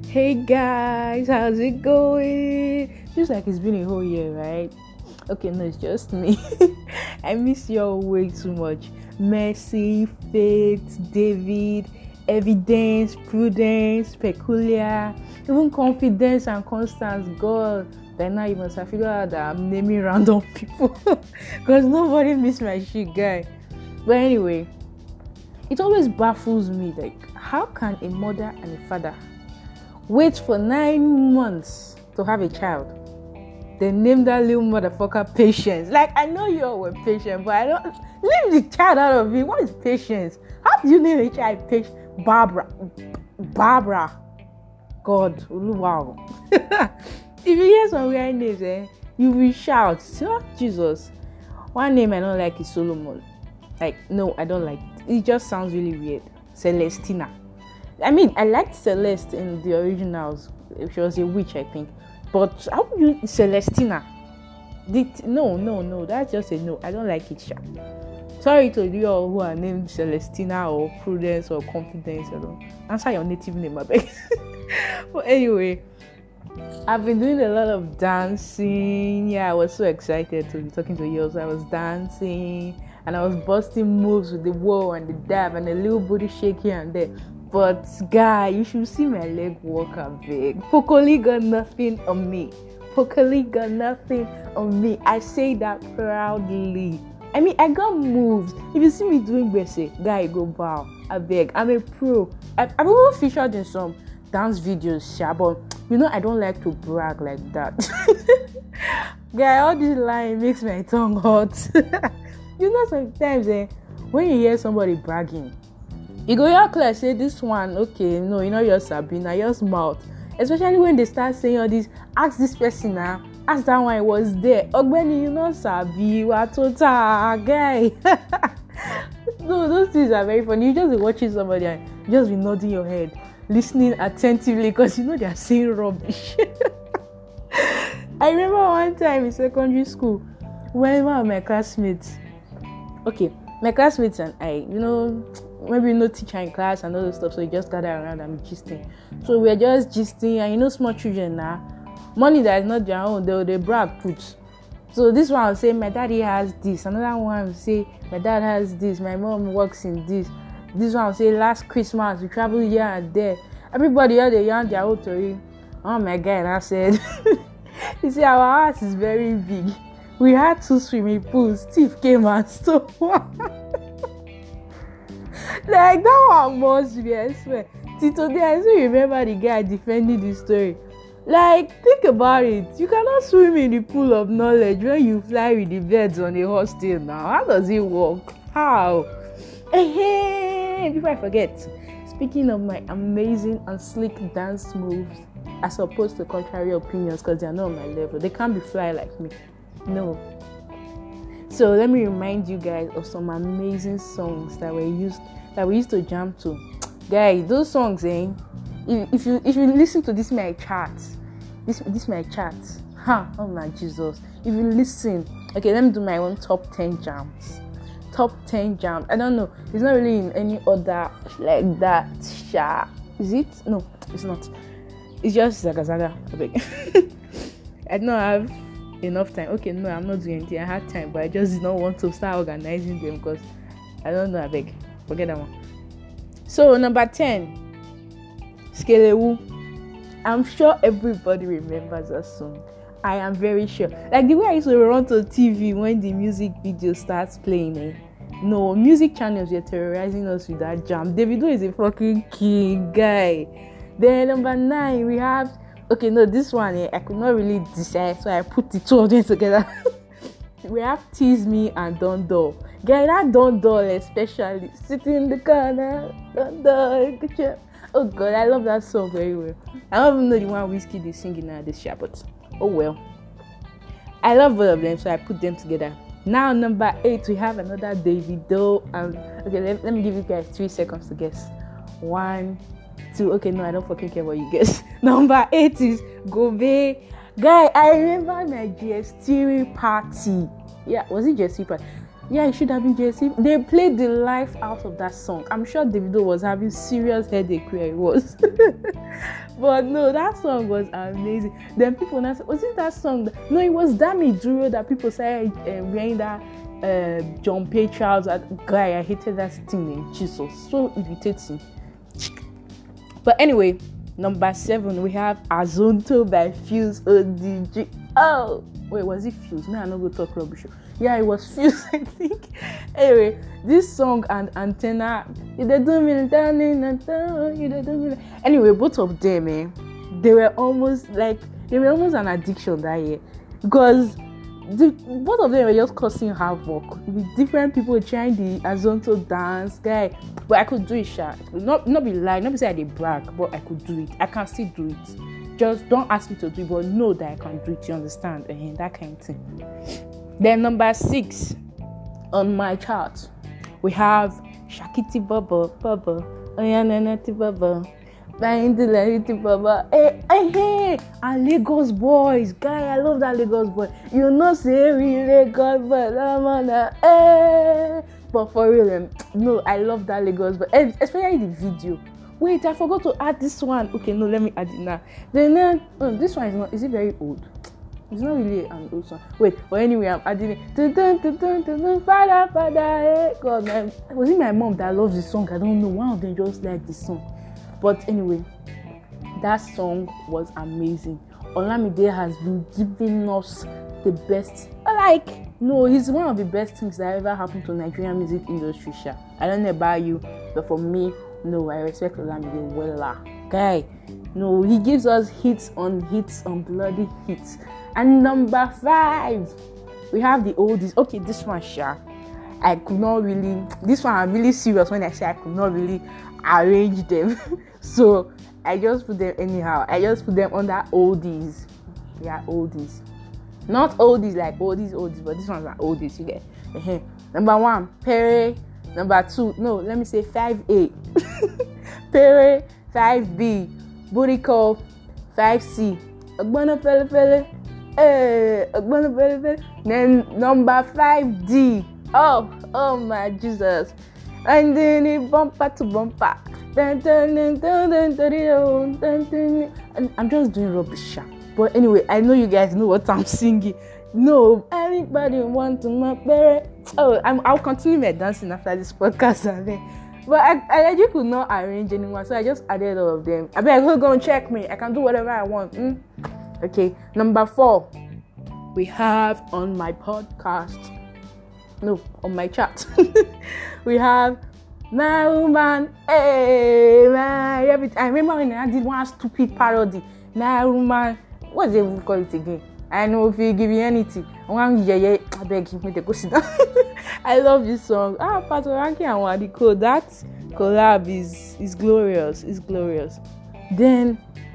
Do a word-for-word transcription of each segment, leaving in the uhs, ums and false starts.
Hey guys, how's it going? Feels like it's been a whole year, right? Okay, no, it's just me. I miss y'all way too much. Mercy, Faith, David, Evidence, Prudence, Peculiar, even Confidence and Constance. God, by now you must have figured out that I'm naming random people because nobody missed my shit, guy. But anyway, it always baffles me, like, how can a mother and a father wait for nine months to have a child? They name that little motherfucker Patience. Like, I know you all were patient, but I don't leave the child out of it. What is Patience? How do you name a child Patience? Barbara. Barbara. God. Wow. If you hear some weird names, eh, you will shout. Oh, Jesus. One name I don't like is Solomon. Like, no, I don't like it. It just sounds really weird. Celestina. I mean, I liked Celeste in the originals. She was a witch, I think. But how do you Celestina? Did no, no, no. That's just a no. I don't like it, Sha. Sorry to you all who are named Celestina or Prudence or Confidence. I don't answer your native name, I beg. But anyway, I've been doing a lot of dancing. Yeah, I was so excited to be talking to you. So I was dancing and I was busting moves with the wall and the dab and a little booty shake here and there. But guy, you should see my leg walk a big. Pokoli got nothing on me. Pokoli got nothing on me. I say that proudly. I mean, I got moves. If you see me doing basic, guy, go bow. I beg. I'm a pro. I've, I've even featured in some dance videos, sha, but you know I don't like to brag like that. Guy, all this lying makes my tongue hot. You know, sometimes eh, when you hear somebody bragging, you go your class say this one, okay, no, you know your Sabina, your mouth. Especially when they start saying all this, ask this person now, ask that one, I was there. Ogbeni, you know Sabi, you are total guy. No, those things are very funny. You just be watching somebody and you just be nodding your head, listening attentively because you know they are saying rubbish. I remember one time in secondary school when one of my classmates, okay, my classmates and I, you know, maybe no teacher in class and all those stuff, so we just gather around and be gisting. So we're just gisting, and you know, small children now, money that is not their own, they they brag put. So this one will say, my daddy has this. Another one will say, my dad has this. My mom works in this. This one will say, last Christmas we traveled here and there. Everybody here they yarn their own story. Oh my God! And I said, you see, our house is very big. We had two swimming pools. Steve came and stole one. Like, that one must be, I swear. Till today, I still remember the guy defending the story. Like, think about it. You cannot swim in the pool of knowledge when you fly with the birds on a hostel now. How does it work? How? Hey, before I forget, speaking of my amazing and sleek dance moves, as opposed to contrary opinions, because they are not on my level, they can't be fly like me. No. So let me remind you guys of some amazing songs that were used that we used to jam to. Guys, those songs, eh? If, if you if you listen to this my chat, this this my chat, huh? Oh my Jesus! If you listen, okay, let me do my own top ten jams. Top ten jams. I don't know. It's not really in any order like that. Sha, is it? No, it's not. It's just Zaga Zaga. I beg. I don't have enough time. Okay, no, I'm not doing anything. I had time, but I just did not want to start organizing them because I don't know. I beg. Forget that one. So number ten, Skelewu. I'm sure everybody remembers that song. I am very sure. Like the way I used to run to T V when the music video starts playing. Eh? No, music channels were terrorizing us with that jam. Davido is a fucking king guy. Then number nine, we have. Okay, no, this one eh, I could not really decide, so I put the two of them together. We have Tease Me and Don Doll. Guy, that Don Doll especially, sitting in the corner, Don Doll, good job. Oh God, I love that song very well. I don't even know the one Whiskey is singing now this year, but oh well. I love both of them, so I put them together. Now number eight, we have another Davido. Um, okay, let, let me give you guys three seconds to guess. One, two. Okay, no, I don't fucking care what you guess. Number eight is Gobe. Guy, I remember my G S T party. Yeah, was it G S T party? Yeah, it should have been J C. They played the life out of that song. I'm sure Davido was having serious headache where it was. But no, that song was amazing. Then people now said, was it that song? That... No, it was Dami Duro that people said uh, wearing that uh, John Pay trousers. Guy, I hated that thing in Jesus. So irritating. But anyway, number seven, we have Azonto by Fuse O D G. Oh, wait, was it Fuse? No, I'm not going to talk rubbish. Yeah, it was Fuse, I think. Anyway, this song and Antenna, you they do me, you they do me. Anyway, both of them, eh, they were almost like they were almost an addiction that year, because the, both of them were just causing havoc with different people trying the Azonto dance, guy. But I could do it, sha. Not not be lying, not be say I did brag, but I could do it. I can still do it. Just don't ask me to do it, but know that I can do it. You understand? And that kind of thing. Then number six on my chart, we have Shakiti Baba Baba Oyananati Baba Baindilati Baba. Hey, hey, hey, and Lagos boys, guy, I love that Lagos boy. You know, say we Lagos boy, hey. But for real, no, I love that Lagos boy, especially the video. Wait, I forgot to add this one. Okay, no, let me add it now. Then uh, oh, this one is not. Is it very old? It's not really an old song. Wait, but anyway, I'm adding it. Father, father, God, man. Was it my mom that loves this song? I don't know. One of them just liked this song. But anyway, that song was amazing. Olamide has been giving us the best. Like, no, he's one of the best things that ever happened to Nigerian music industry. Sha. I don't know about you, but for me, no, I respect Olamide well. Guy, no, he gives us hits on hits on bloody hits. And number five, we have the oldies. Okay, this one, Sha, I could not really, this one I'm really serious when I say I could not really arrange them. So I just put them anyhow. I just put them under oldies. Yeah, oldies. Not oldies like oldies, oldies, but this one's are oldies, you get. Uh-huh. Number one, Pere. Number two, no, let me say five A. Pere, five B. Buriko, five C. Agbana Fele Fele. Hey, Agbana Fele Fele. Then number five D. Oh, oh my Jesus. And then it bumper to bumper. Dun, dun, dun, dun, dun, dun, dun, dun. And I'm just doing rubbish. But anyway, I know you guys know what I'm singing. No, everybody want to my parent. Oh, I'm, I'll continue my dancing after this podcast. I mean. But I, I legit could not arrange anyone, so I just added all of them. I bet go and check me. I can do whatever I want. Mm? Okay, number four, we have on my podcast. No, on my chat. We have my woman. Hey, my every. I remember when I did one stupid parody. My woman. What's they call it again? I know if you give me anything. One yeah yeah. I beg you, me to go sit down. I love this song. Ah, Pastor Ranky and Wadiko. That collab is is glorious. It's glorious. Then,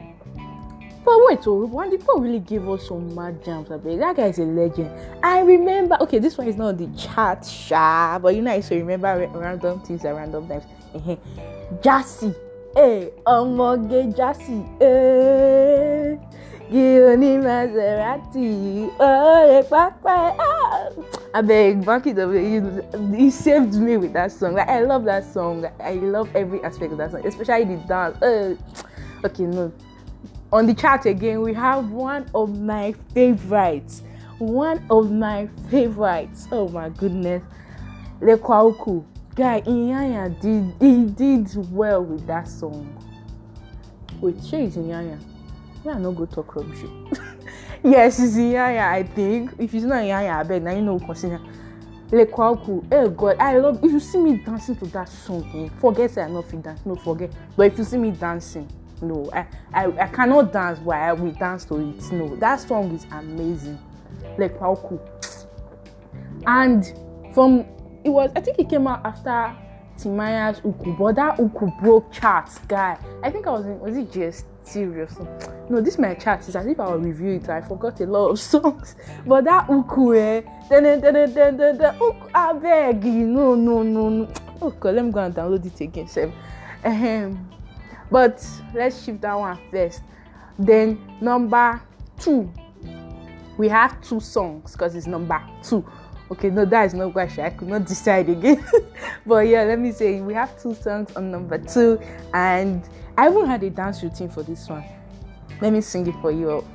but wait, oh, Wadiko really gave us some mad jams. I beg. That guy is a legend. I remember. Okay, this one is not on the chat, sha, but you know I used to remember random things at random times. Jassy, hey, Omoge Jassy, hey. Gioni Maserati, oh, Papa, ah. I beg, back it up. He saved me with that song. Like, I love that song. Like, I love every aspect of that song, especially the dance. Uh, okay, no. On the chart again, we have one of my favorites. One of my favorites. Oh my goodness, Lekwauku. Guy, Inyanya did he did well with that song. Wait, she is Inyanya. We are not go talk rubbish. Yes, it's Inyanya, I think. If it's not Inyanya, I bet now you know consider Lekwauku. Oh God, I love. If you see me dancing to that song, eh, forget that I'm not fit dance. No, forget. But if you see me dancing, no, I, I, I cannot dance, but I will dance to it. No, that song is amazing. Lekwauku. And from it was, I think it came out after Timaya's Uku, but that Uku broke charts, guy. I think I was in, was it just serious? No, this my chart is as if I will review it. I forgot a lot of songs, but that Uku, eh, then then then then then the Uku, I beg you, no, no, no, no. Okay, let me go and download it again, sir. Um, but let's shift that one first. Then number two, we have two songs because it's number two. Okay, no, that is not Gwashi. I could not decide again. But yeah, let me say we have two songs on number two, and I even had a dance routine for this one. Let me sing it for you all.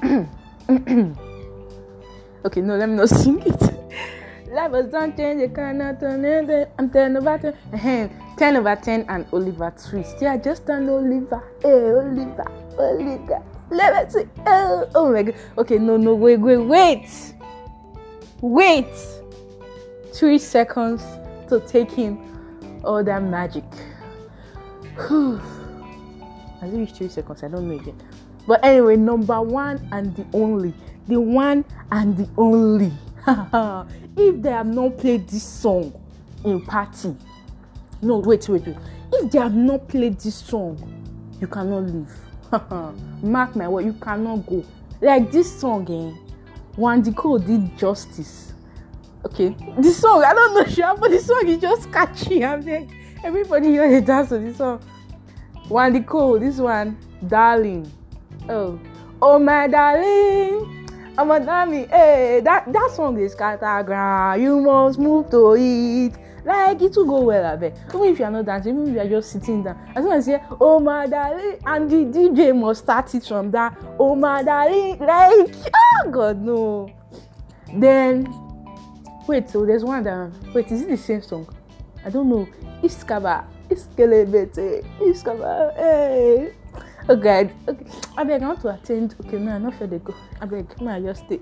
Okay, no, let me not sing it. Life was don't change, you cannot turn it. I'm ten over ten. ten over ten and Oliver Twist. Yeah, just an Oliver. Hey, Oliver, Oliver. Let me see. Oh, oh my God. Okay, no, no, wait, wait, wait. Wait. Three seconds to take in all that magic. Whew. I think it's three seconds. I don't know again. But anyway, number one and the only. The one and the only. If they have not played this song in party, no, wait, wait, wait. If they have not played this song, you cannot leave. Mark my word, you cannot go. Like this song, eh? Wandiko did justice. Okay, this song, I don't know, sure, but this song is just catchy. I mean, everybody here they dance to this song. Wandiko, this one, darling. Oh, oh my darling. I'm a dummy, hey, that, that song is Katagra. You must move to it. Like, it will go well, I bet. Even if you are not dancing, even if you are just sitting down. As soon as you say, oh my darling, and the D J must start it from that, oh my darling, like, oh God, no. Then, wait, so there's one that, wait, is it the same song? I don't know. Iskaba, Iskelebete, Iskaba, hey. Okay, okay. I beg, I want to attend. Okay, no, I'm not sure they go. I beg, may I just stay?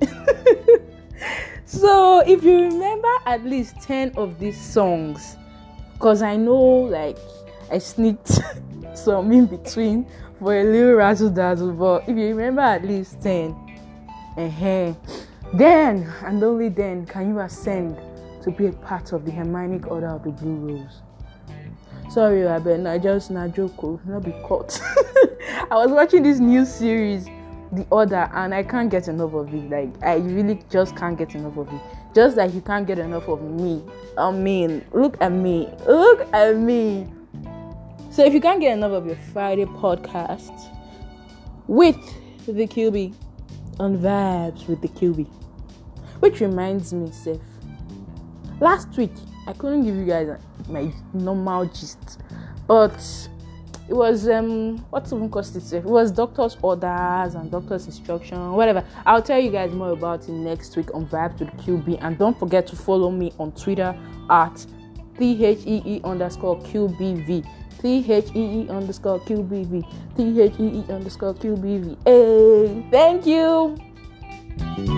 So, if you remember at least ten of these songs, because I know, like, I sneaked some in between for a little razzle dazzle, but if you remember at least ten, uh-huh, then and only then can you ascend to be a part of the Hermionic Order of the Blue Rose. Sorry, I bet I just not joke, not be caught. I was watching this new series, The Order, and I can't get enough of it. Like, I really just can't get enough of it. Just like you can't get enough of me. I mean, look at me. Look at me. So if you can't get enough of your Friday podcast with the Q B on Vibes with the Q B, which reminds me, Seth, last week I couldn't give you guys my normal gist, but it was um what's even cost it? It was doctor's orders and doctor's instruction, whatever. I'll tell you guys more about it next week on Vibes with the Q B, and don't forget to follow me on Twitter at T H E E underscore Q B V. T H E E underscore Q B V. T H E E underscore Q B V. Hey, thank you.